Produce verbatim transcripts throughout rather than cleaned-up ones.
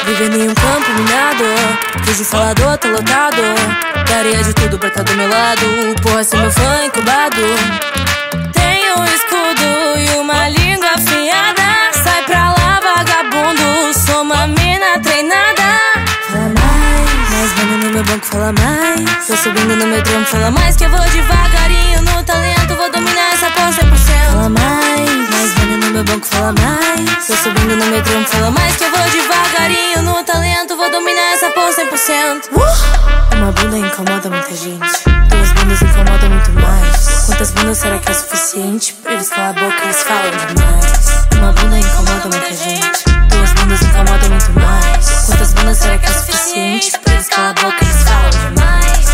Vivendo em um campo minado, fiz de falador, tá lotado. Daria de tudo pra tá do meu lado. Porra, se meu fã incubado. Tenho um escudo e uma língua afiada. Sai pra lá, vagabundo, sou uma mina treinada. Fala mais, mais mano no meu banco, fala mais. Tô subindo no meu trampo, fala mais. Que eu vou devagarinho no talento, vou dominar essa porra cem por cento. Fala mais, mais mano no meu banco, fala mais. Tô subindo no meu trampo, fala mais. Que eu vou devagarinho no talento, vou dominar essa porra cem por cento. uh! Uma bunda incomoda muita gente, duas bundas incomodam muito mais. Quantas bundas será que é suficiente pra eles calar a boca, eles falam demais. Uma bunda incomoda muita gente, duas bundas incomodam muito mais. Quantas bundas será que é suficiente pra eles calar a boca, eles falam demais.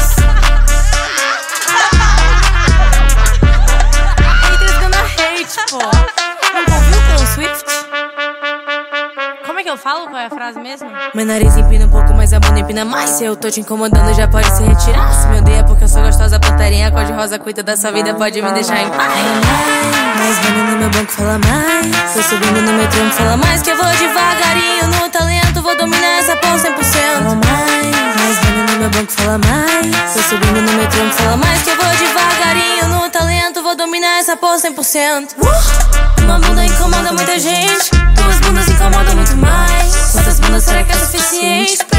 Haters gonna hate, pô. Não ouviu pelo Swift? Como é que eu falo? Qual é a frase mesmo? Meu nariz empina um pouco, mas a bunda empina mais. Se eu tô te incomodando, já pode se retirar. Se me odeia porque eu sou gostosa, pontarinha, cor de rosa, cuida da sua vida, pode me deixar em paz. Mais mano no meu banco, fala mais. Tô subindo no meu trampo, fala mais. Que eu vou devagarinho no talento, vou dominar essa porra cem por cento. Fala mais, mais mano no meu banco, fala mais. Tô subindo no meu trampo, fala mais. Que eu vou devagarinho no talento, vou dominar essa porra cem por cento. uh! Uma bunda incomoda muita gente, duas bundas incomodam muito mais. Quantas bundas será que é suficiente